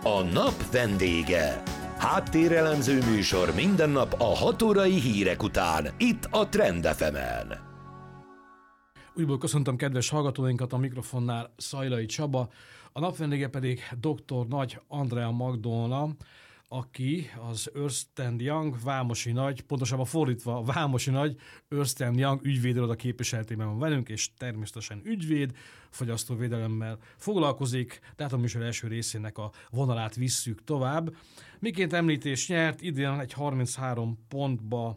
A nap vendége. Háttérelemző műsor minden nap a 6 órai hírek után, itt a Trend FM-en. Újból köszöntöm kedves hallgatóinkat, a mikrofonnál Szajlai Csaba, a nap vendége pedig dr. Nagy Andrea Magdolna, aki az Ernst & Young Vámosi Nagy, pontosabban fordítva a Vámosi Nagy Ernst & Young ügyvédiroda képviseletében van velünk, és természetesen ügyvéd, fogyasztóvédelemmel foglalkozik, tehát a műsor első részének a vonalát visszük tovább. Miként említés nyert, idén egy 33 pontba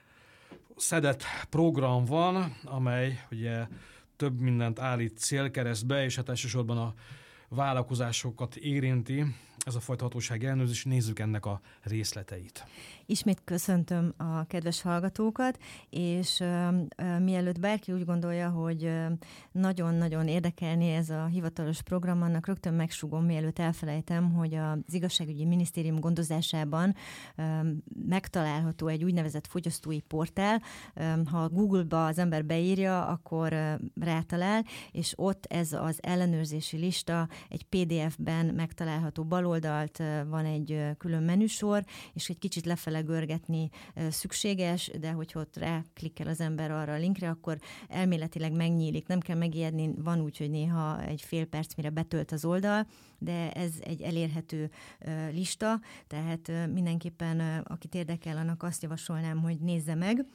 szedett program van, amely ugye több mindent állít célkeresztbe, és hát elsősorban a vállalkozásokat érinti ez a fajta hatósági ellenőrzés. Nézzük ennek a részleteit. Ismét köszöntöm a kedves hallgatókat, és mielőtt bárki úgy gondolja, hogy nagyon-nagyon érdekelné ez a hivatalos program, annak rögtön megsúgom, mielőtt elfelejtem, hogy az Igazságügyi Minisztérium gondozásában megtalálható egy úgynevezett fogyasztói portál. Ha Google-ba az ember beírja, akkor rátalál, és ott ez az ellenőrzési lista egy PDF-ben megtalálható. Baloldalt van egy külön menüsor, és egy kicsit lefele görgetni szükséges, de hogyha ott ráklikkel az ember arra a linkre, akkor elméletileg megnyílik. Nem kell megijedni, van úgy, hogy néha egy fél perc, mire betölt az oldal, de ez egy elérhető lista, tehát mindenképpen akit érdekel, annak azt javasolnám, hogy nézze meg.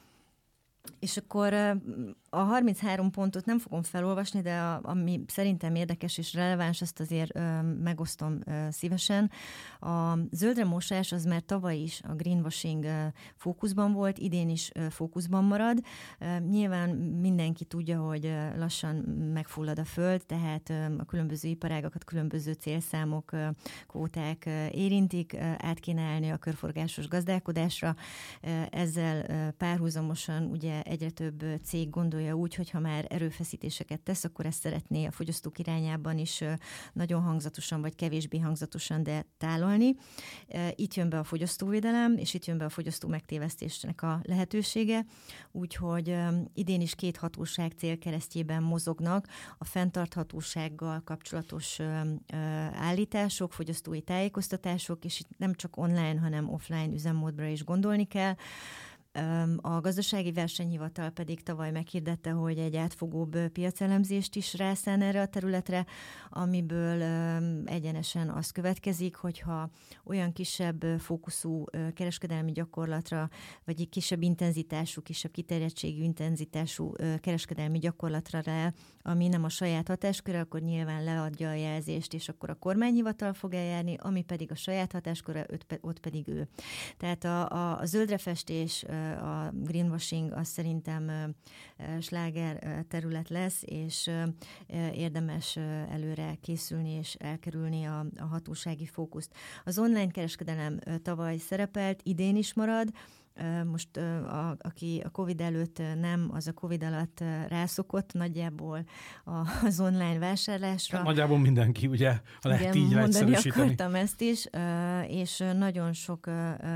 És akkor a 33 pontot nem fogom felolvasni, de ami szerintem érdekes és releváns, azt azért megosztom szívesen. A zöldre mosás az már tavaly is a greenwashing fókuszban volt, idén is fókuszban marad. Nyilván mindenki tudja, hogy lassan megfullad a föld, tehát a különböző iparágakat különböző célszámok, kvóták érintik, át kéne állni a körforgásos gazdálkodásra. Ezzel párhuzamosan ugye egyre több cég gondolja úgy, hogy ha már erőfeszítéseket tesz, akkor ezt szeretné a fogyasztók irányában is nagyon hangzatosan, vagy kevésbé hangzatosan, de tálalni. Itt jön be a fogyasztóvédelem, és itt jön be a fogyasztó megtévesztésnek a lehetősége, úgyhogy idén is 2 hatóság célkeresztjében mozognak a fenntarthatósággal kapcsolatos állítások, fogyasztói tájékoztatások, és itt nem csak online, hanem offline üzemmódra is gondolni kell. A Gazdasági Versenyhivatal pedig tavaly meghirdette, hogy egy átfogóbb piacelemzést is rászán erre a területre, amiből egyenesen az következik, hogyha olyan kisebb fókuszú kereskedelmi gyakorlatra, vagy kisebb intenzitású, kisebb kiterjedtségű intenzitású kereskedelmi gyakorlatra rá, ami nem a saját hatásköre, akkor nyilván leadja a jelzést, és akkor a kormányhivatal fog eljárni, ami pedig a saját hatásköre, ott pedig ő. Tehát a zöldrefestés, a greenwashing az szerintem sláger terület lesz, és érdemes előre készülni és elkerülni a hatósági fókuszt. Az online kereskedelem tavaly szerepelt, idén is marad. Most aki a Covid előtt nem, az a Covid alatt rászokott nagyjából az online vásárlásra. Hát nagyjából mindenki, ugye, ha lehet így mondani akartam ezt is, és nagyon sok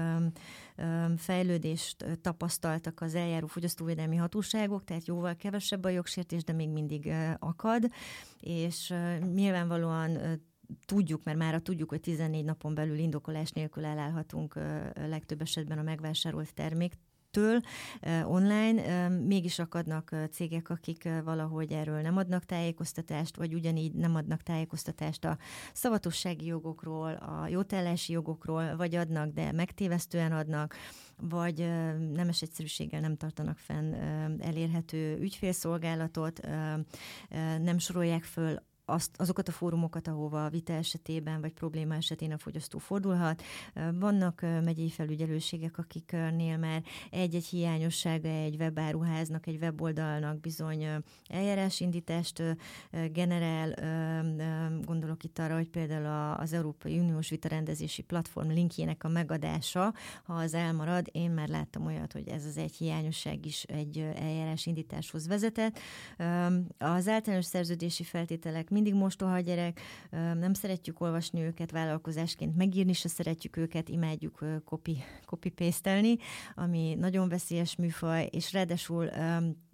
fejlődést tapasztaltak az eljáró fogyasztóvédelmi hatóságok, tehát jóval kevesebb a jogsértés, de még mindig akad, és nyilvánvalóan tudjuk, mert mára tudjuk, hogy 14 napon belül indokolás nélkül elállhatunk legtöbb esetben a megvásárolt terméktől online. Mégis akadnak cégek, akik valahogy erről nem adnak tájékoztatást, vagy ugyanígy nem adnak tájékoztatást a szavatossági jogokról, a jótállási jogokról, vagy adnak, de megtévesztően adnak, vagy nemes egyszerűséggel nem tartanak fenn elérhető ügyfélszolgálatot, nem sorolják föl azokat a fórumokat, ahova a vita esetében vagy probléma esetén a fogyasztó fordulhat. Vannak megyei felügyelőségek, akiknél már egy-egy hiányossága egy webáruháznak, egy weboldalnak bizony eljárásindítást generál. Gondolok itt arra, hogy például az Európai Uniós vitarendezési platform linkjének a megadása, ha az elmarad, én már láttam olyat, hogy ez az egy hiányosság is egy eljárásindításhoz vezetett. Az általános szerződési feltételek mindig mostoha gyerek, nem szeretjük olvasni őket vállalkozásként, megírni se szeretjük őket, imádjuk copy-pastelni, ami nagyon veszélyes műfaj, és ráadásul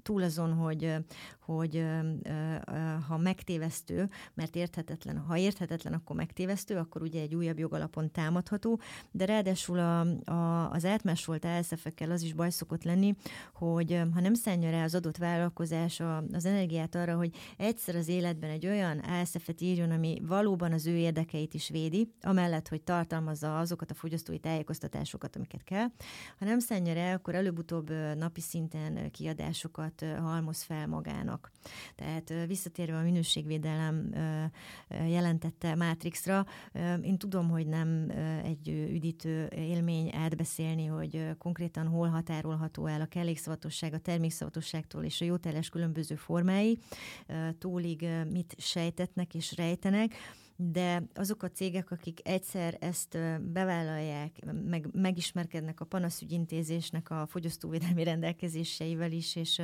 túl azon, hogy ha megtévesztő, mert érthetetlen, ha érthetetlen, akkor megtévesztő, akkor ugye egy újabb jogalapon támadható, de ráadásul az átmásolt ASF-ekkel az is baj szokott lenni, hogy ha nem szánja rá az adott vállalkozás az energiát arra, hogy egyszer az életben egy olyan ASF-et írjon, ami valóban az ő érdekeit is védi, amellett, hogy tartalmazza azokat a fogyasztói tájékoztatásokat, amiket kell. Ha nem szánja rá, akkor előbb-utóbb napi szinten kiadásokat halmoz fel magának. Tehát visszatérve a minőségvédelem jelentette Matrixra, én tudom, hogy nem egy üdítő élmény átbeszélni, hogy konkrétan hol határolható el a kellékszavatosság, a termékszavatosságtól és a jótállás különböző formái, tólig mit sejtetnek és rejtenek, de azok a cégek, akik egyszer ezt bevállalják, megismerkednek a panaszügyintézésnek a fogyasztóvédelmi rendelkezéseivel is, és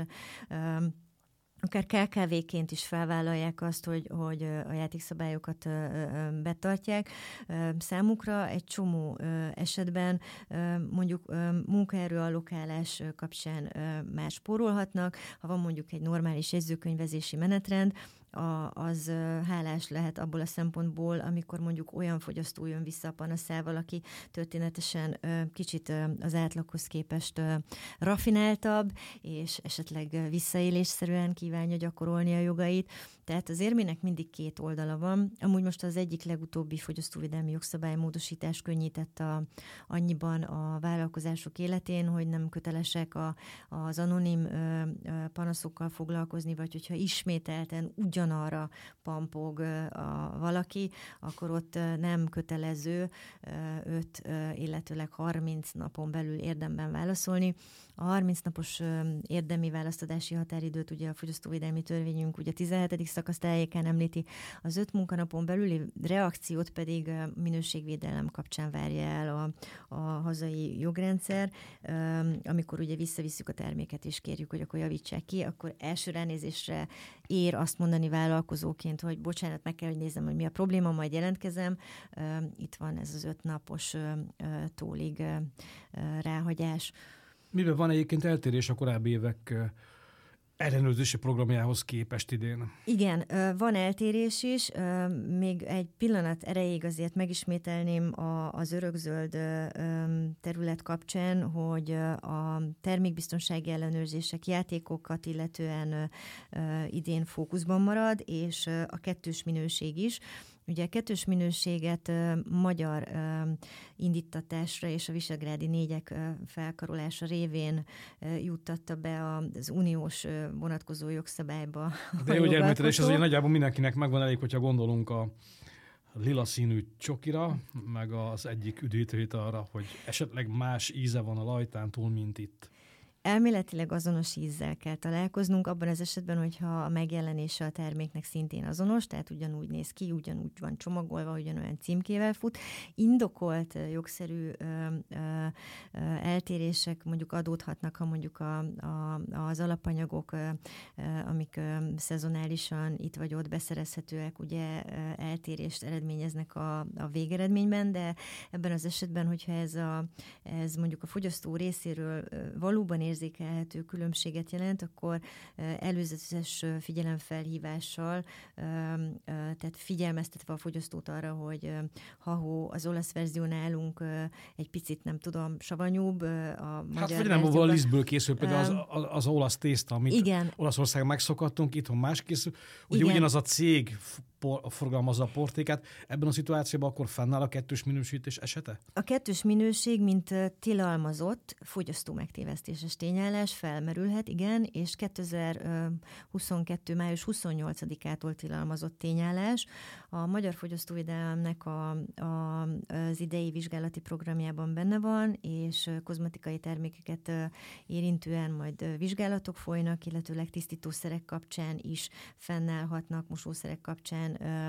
akár KKV-ként is felvállalják azt, hogy a játékszabályokat betartják. Számukra egy csomó esetben mondjuk munkaerőallokálás kapcsán már spórolhatnak, ha van mondjuk egy normális jegyzőkönyvezési menetrend, az hálás lehet abból a szempontból, amikor mondjuk olyan fogyasztó jön vissza a panaszával, aki történetesen kicsit az átlaghoz képest rafináltabb, és esetleg visszaélésszerűen kívánja gyakorolni a jogait. Tehát az érmének mindig két oldala van. Amúgy most az egyik legutóbbi fogyasztóvédelmi jogszabálymódosítás könnyített annyiban a vállalkozások életén, hogy nem kötelesek az anonim panaszokkal foglalkozni, vagy hogyha ismételten ugyanarra pampog valaki, akkor ott nem kötelező 5, illetőleg 30 napon belül érdemben válaszolni. A 30 napos érdemi választadási határidőt ugye a fogyasztóvédelmi törvényünk ugye 17. szakasz tájékán említi, az 5 munkanapon belüli reakciót pedig minőségvédelem kapcsán várja el a hazai jogrendszer, amikor ugye visszavisszük a terméket és kérjük, hogy akkor javítsák ki, akkor első ránézésre ér azt mondani vállalkozóként, hogy bocsánat, meg kell, hogy nézzem, hogy mi a probléma, majd jelentkezem. Itt van ez az 5 napos tólig ráhagyás. Miben van egyébként eltérés a korábbi évek ellenőrzési programjához képest idén? Igen, van eltérés is. Még egy pillanat erejéig azért megismételném az örökzöld terület kapcsán, hogy a termékbiztonsági ellenőrzések játékokat illetően idén fókuszban marad, és a kettős minőség is. Ugye a kettős minőséget magyar indítatásra és a visegrádi 4-ek felkarolása révén juttatta be az uniós vonatkozó jogszabályba. De jó, hogy említed, és ez ugye nagyjából mindenkinek megvan elég, hogyha gondolunk a lila színű csokira, meg az egyik üdítőt arra, hogy esetleg más íze van a lajtán túl, mint itt. Elméletileg azonos ízzel kell találkoznunk, abban az esetben, hogyha a megjelenése a terméknek szintén azonos, tehát ugyanúgy néz ki, ugyanúgy van csomagolva, ugyanolyan címkével fut. Indokolt, jogszerű eltérések mondjuk adódhatnak, ha mondjuk az alapanyagok, amik szezonálisan itt vagy ott beszerezhetőek, ugye eltérést eredményeznek a végeredményben, de ebben az esetben, hogyha ez mondjuk a fogyasztó részéről valóban érzékelhető különbséget jelent, akkor előzetes figyelemfelhívással, tehát figyelmeztetve a fogyasztót arra, hogy az olasz verzió nálunk egy picit, nem tudom, savanyúbb, a magyar vagy nem, a lisztből készül például az olasz tészta, amit igen. Olaszország megszokhattunk, itthon más készül. Ugye igen. Ugyanaz a cég forgalmazza a portékát. Ebben a szituációban akkor fennáll a kettős minősítés esete? A kettős minőség, mint tilalmazott fogyasztó megtévesztéses tényállás felmerülhet, igen, és 2022. május 28-ától tilalmazott tényállás. A Magyar Fogyasztóvédelemnek az idei vizsgálati programjában benne van, és kozmetikai termékeket érintően majd vizsgálatok folynak, illetőleg tisztítószerek kapcsán is fennállhatnak, mosószerek kapcsán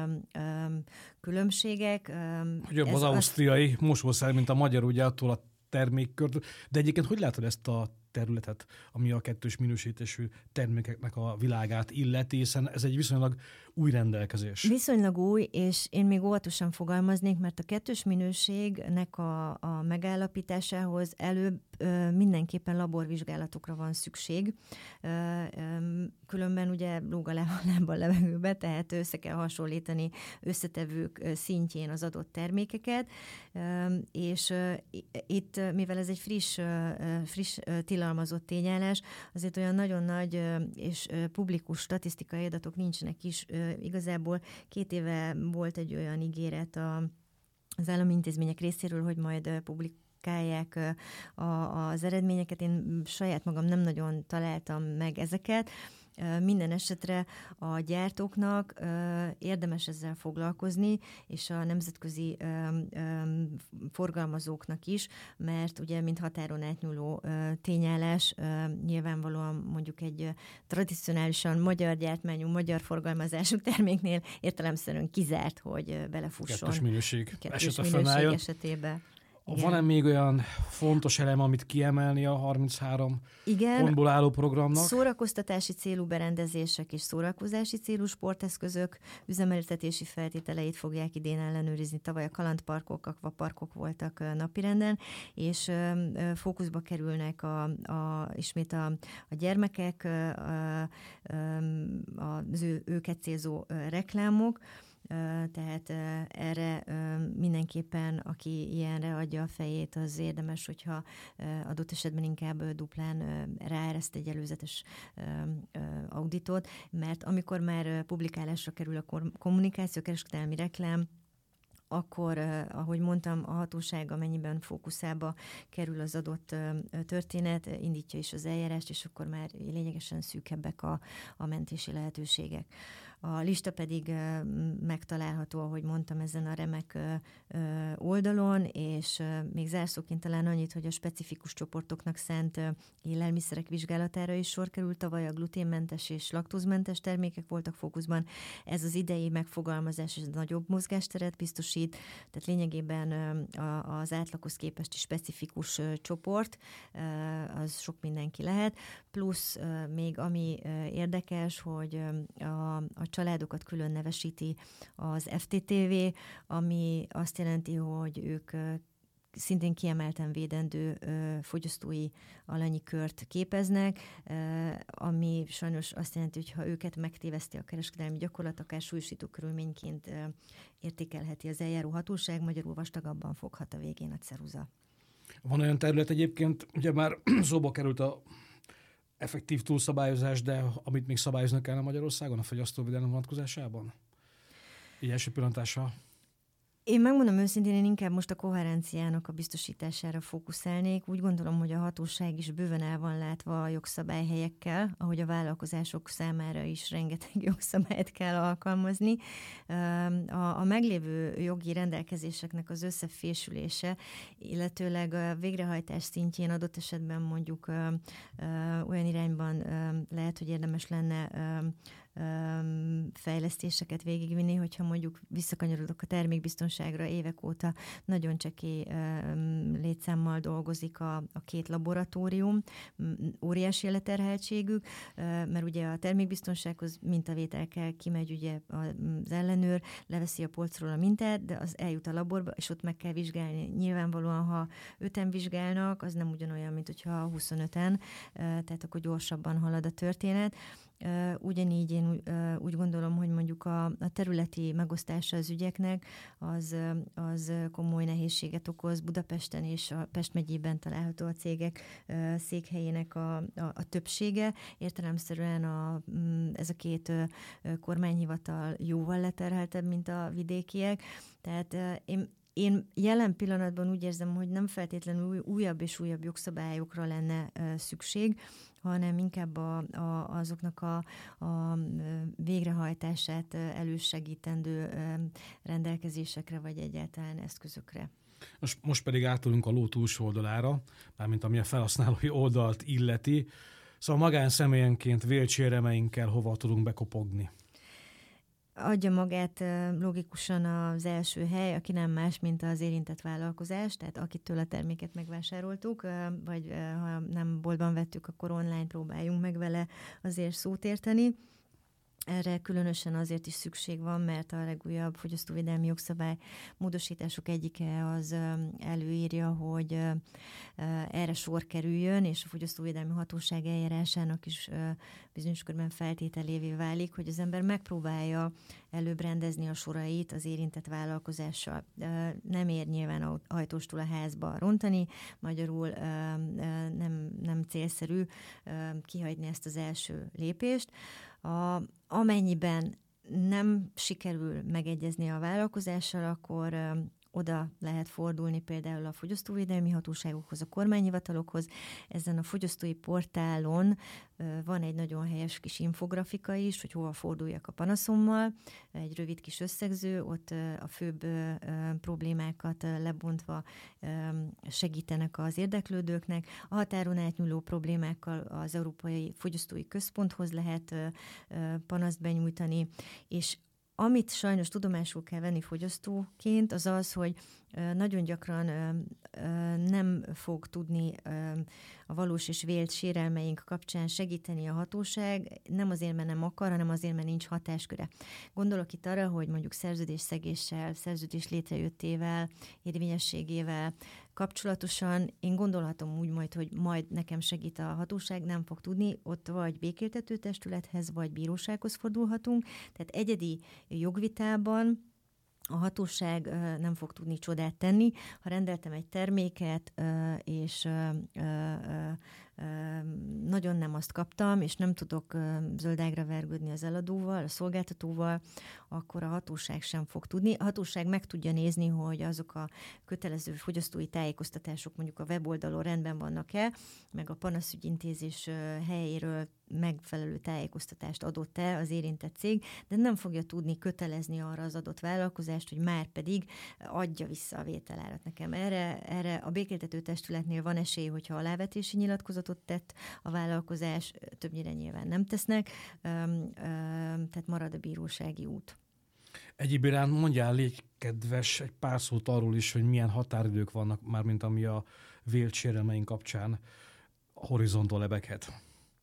különbségek. Jobb az ausztriai mosószer, mint a magyar, ugye attól a termékkört. De egyébként hogy látod ezt a területet, ami a kettős minősítésű termékeknek a világát illeti, hiszen ez egy viszonylag új rendelkezés? Viszonylag új, és én még óvatosan fogalmaznék, mert a kettős minőségnek a megállapításához előbb mindenképpen laborvizsgálatokra van szükség. Különben ugye lóg a lábbal levegőbe, tehát össze kell hasonlítani összetevők szintjén az adott termékeket, és itt, mivel ez egy friss tilalmazott tényállás, azért olyan nagyon nagy és publikus statisztikai adatok nincsenek is. Igazából 2 éve volt egy olyan ígéret az állami intézmények részéről, hogy majd publikálják az eredményeket. Én saját magam nem nagyon találtam meg ezeket. Minden esetre a gyártóknak érdemes ezzel foglalkozni, és a nemzetközi forgalmazóknak is, mert ugye, mint határon átnyúló tényállás, nyilvánvalóan mondjuk egy tradicionálisan magyar gyártmányú, magyar forgalmazású terméknél értelemszerűen kizárt, hogy belefusson. Kettős minőség esetében. Igen. Van-e még olyan fontos elem, amit kiemelni a 33 pontból álló programnak? Szórakoztatási célú berendezések és szórakozási célú sporteszközök üzemeltetési feltételeit fogják idén ellenőrizni. Tavaly a kalandparkok, akvaparkok voltak napirenden, és fókuszba kerülnek ismét a gyermekek, az őket célzó reklámok. Tehát erre mindenképpen, aki ilyenre adja a fejét, az érdemes, hogyha adott esetben inkább duplán ráereszt egy előzetes auditot, mert amikor már publikálásra kerül a kommunikáció, kereskedelmi reklám, akkor, ahogy mondtam, a hatóság amennyiben fókuszába kerül az adott történet, indítja is az eljárást, és akkor már lényegesen szűkebbek a mentési lehetőségek. A lista pedig megtalálható, ahogy mondtam, ezen a remek oldalon, és még zárszóként talán annyit, hogy a specifikus csoportoknak szánt élelmiszerek vizsgálatára is sor került. Tavaly a gluténmentes és laktózmentes termékek voltak fókuszban. Ez az idei megfogalmazás és nagyobb mozgásteret biztosít, tehát lényegében az átlaghoz képest is specifikus csoport, az sok mindenki lehet. Plusz még ami érdekes, hogy a családokat külön nevesíti az FTTV, ami azt jelenti, hogy ők szintén kiemelten védendő fogyasztói alanyi kört képeznek, ami sajnos azt jelenti, hogy ha őket megtéveszti a kereskedelmi gyakorlat, akár súlyosító körülményként értékelheti az eljáró hatóság, magyarul vastagabban foghat a végén a ceruza. Van olyan terület egyébként, ugye már szóba került a effektív túlszabályozás, de amit még szabályoznak kellene Magyarországon a fogyasztóvédelem vonatkozásában? Így első pillantásra. Én megmondom őszintén, én inkább most a koherenciának a biztosítására fókuszálnék. Úgy gondolom, hogy a hatóság is bőven el van látva a jogszabályhelyekkel, ahogy a vállalkozások számára is rengeteg jogszabályt kell alkalmazni. A meglévő jogi rendelkezéseknek az összefésülése, illetőleg a végrehajtás szintjén adott esetben mondjuk olyan irányban lehet, hogy érdemes lenne fejlesztéseket végigvinni, hogyha mondjuk visszakanyarodok a termékbiztonságra, évek óta nagyon csekély létszámmal dolgozik a 2 laboratórium, óriási leterheltségük, mert ugye a termékbiztonsághoz mintavétel kell, kimegy ugye az ellenőr, leveszi a polcról a mintát, de az eljut a laborba, és ott meg kell vizsgálni. Nyilvánvalóan, ha 5-en vizsgálnak, az nem ugyanolyan, mint hogyha 25-en, tehát akkor gyorsabban halad a történet. Ugyanígy én úgy gondolom, hogy mondjuk a területi megosztása az ügyeknek az komoly nehézséget okoz. Budapesten és a Pest megyében található a cégek székhelyének a többsége. Értelemszerűen ez a 2 kormányhivatal jóval leterheltebb, mint a vidékiek. Tehát én jelen pillanatban úgy érzem, hogy nem feltétlenül újabb és újabb jogszabályokra lenne szükség, hanem inkább azoknak a végrehajtását elősegítendő rendelkezésekre, vagy egyáltalán eszközökre. Most pedig átulunk a ló túlsó oldalára, mármint ami a felhasználói oldalt illeti. Szóval magánszemélyenként vélcséremeinkkel hova tudunk bekopogni? Adja magát logikusan az első hely, aki nem más, mint az érintett vállalkozás, tehát akitől a terméket megvásároltuk, vagy ha nem boltban vettük, akkor online próbáljunk meg vele azért szót érteni. Erre különösen azért is szükség van, mert a legújabb fogyasztóvédelmi jogszabály módosítások egyike az előírja, hogy erre sor kerüljön, és a fogyasztóvédelmi hatóság eljárásának is bizonyos körben feltételévé válik, hogy az ember megpróbálja előbb rendezni a sorait az érintett vállalkozással. Nem ér nyilván ajtóstól a házba rontani, magyarul nem célszerű kihagyni ezt az első lépést. Amennyiben nem sikerül megegyezni a vállalkozással, akkor oda lehet fordulni például a fogyasztóvédelmi hatóságokhoz, a kormányhivatalokhoz. Ezen a fogyasztói portálon van egy nagyon helyes kis infografika is, hogy hova forduljak a panaszommal, egy rövid kis összegző, ott a főbb problémákat lebontva segítenek az érdeklődőknek. A határon átnyúló problémákkal az Európai Fogyasztói Központhoz lehet panaszt benyújtani, és amit sajnos tudomásul kell venni fogyasztóként, az az, hogy nagyon gyakran nem fog tudni a valós és vélt sérelmeink kapcsán segíteni a hatóság, nem azért, mert nem akar, hanem azért, mert nincs hatásköre. Gondolok itt arra, hogy mondjuk szerződésszegéssel, szerződés létrejöttével, érvényességével kapcsolatosan én gondolhatom úgy majd, hogy majd nekem segít a hatóság, nem fog tudni, ott vagy békéltető testülethez, vagy bírósághoz fordulhatunk, tehát egyedi jogvitában a hatóság nem fog tudni csodát tenni. Ha rendeltem egy terméket, és nagyon nem azt kaptam, és nem tudok zöldágra vergődni az eladóval, a szolgáltatóval, akkor a hatóság sem fog tudni. A hatóság meg tudja nézni, hogy azok a kötelező fogyasztói tájékoztatások mondjuk a weboldalon rendben vannak-e, meg a panaszügyintézés helyéről megfelelő tájékoztatást adott-e az érintett cég, de nem fogja tudni kötelezni arra az adott vállalkozást, hogy már pedig adja vissza a vételárat nekem. Erre a békéltető testületnél van esély, hogyha alávetési nyilatkozatot tett a vállalkozás, többnyire nyilván nem tesznek, tehát marad a bírósági út. Egyéb iránt mondjál, légy kedves, egy pár szót arról is, hogy milyen határidők vannak már, mint ami a vélt sérelmeink kapcsán a horizonton lebeghet.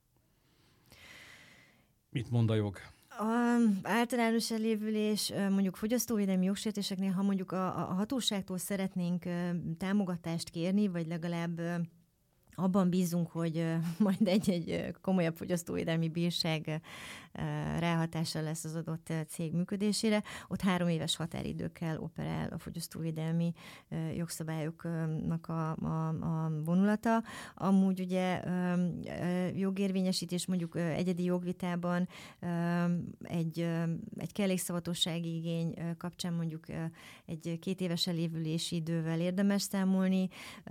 Mit mond a jog? Általános elévülés, mondjuk fogyasztóvédelmi jogsértéseknél, ha mondjuk a hatóságtól szeretnénk támogatást kérni, vagy legalább abban bízunk, hogy majd egy komolyabb fogyasztóvédelmi bírság ráhatással lesz az adott cég működésére. Ott 3 éves határidőkkel operál a fogyasztóvédelmi jogszabályoknak a vonulata. Amúgy ugye jogérvényesítés mondjuk egyedi jogvitában egy kellékszavatossági igény kapcsán mondjuk egy 2 éves elévülési idővel érdemes számolni.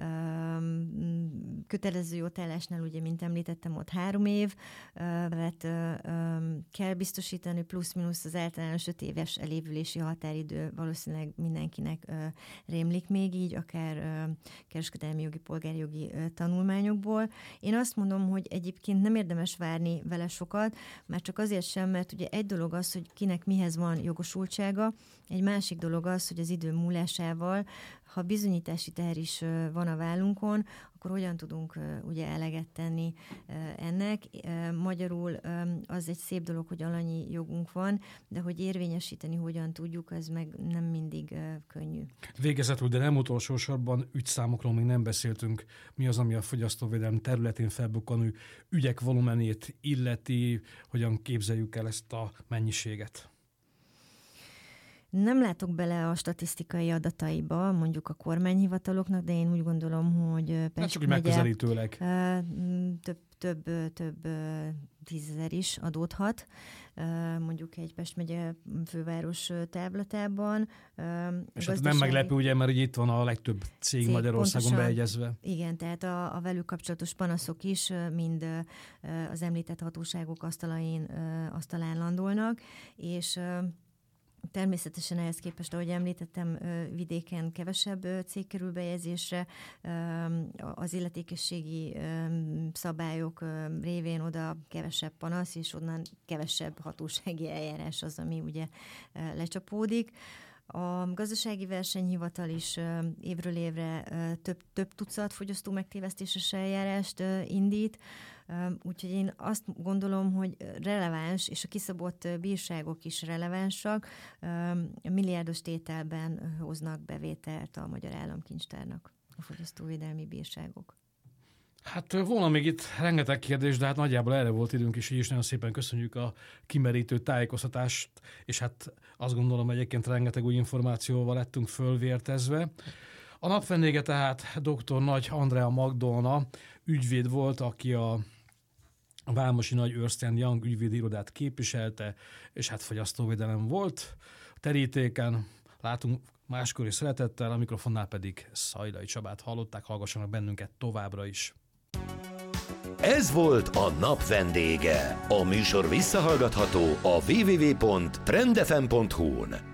Kötelező jótállásnál, ugye, mint említettem, ott 3 év, kell biztosítani, plusz-minusz az általános 5 éves elévülési határidő valószínűleg mindenkinek rémlik még így, akár kereskedelmi jogi, polgári jogi tanulmányokból. Én azt mondom, hogy egyébként nem érdemes várni vele sokat, már csak azért sem, mert ugye egy dolog az, hogy kinek mihez van jogosultsága, egy másik dolog az, hogy az idő múlásával, ha bizonyítási teher is van a vállunkon, akkor hogyan tudunk ugye eleget tenni ennek. Magyarul az egy szép dolog, hogy alanyi jogunk van, de hogy érvényesíteni hogyan tudjuk, az meg nem mindig könnyű. Végezetül, de nem utolsó sorban ügyszámokról még nem beszéltünk. Mi az, ami a fogyasztóvédelem területén felbukkanó ügyek volumenét illeti, hogyan képzeljük el ezt a mennyiséget? Nem látok bele a statisztikai adataiba, mondjuk a kormányhivataloknak, de én úgy gondolom, hogy Pest megye megközelítőleg több 10 000 is adódhat, mondjuk egy Pest megye főváros távlatában. És hát nem meglepő, ugye, mert itt van a legtöbb cég Magyarországon pontosan beegyezve. Igen, tehát a velük kapcsolatos panaszok is mind az említett hatóságok asztalán landolnak, és természetesen ehhez képest, ahogy említettem, vidéken kevesebb cég kerül bejegyzésre, az illetékességi szabályok révén oda kevesebb panasz, és onnan kevesebb hatósági eljárás az, ami ugye lecsapódik. A gazdasági versenyhivatal is évről évre több tucat fogyasztó megtévesztéses eljárást indít, úgyhogy én azt gondolom, hogy releváns, és a kiszabott bírságok is relevánsak, milliárdos tételben hoznak bevételt a Magyar Államkincstárnak a fogyasztóvédelmi bírságok. Hát volna még itt rengeteg kérdés, de hát nagyjából erre volt időnk is, így is nagyon szépen köszönjük a kimerítő tájékoztatást, és hát azt gondolom egyébként rengeteg új információval lettünk fölvértezve. A nap vendége tehát dr. Nagy Andrea Magdolna ügyvéd volt, aki a Vámosi Nagy Ernst & Young ügyvédi irodát képviselte, és hát fogyasztóvédelem volt. A terítéken látunk máskor is szeretettel, a mikrofonnál pedig Szajlai Csabát hallották, hallgassanak bennünket továbbra is. Ez volt a nap vendége. A műsor visszahallgatható a www.trendfm.hu-n.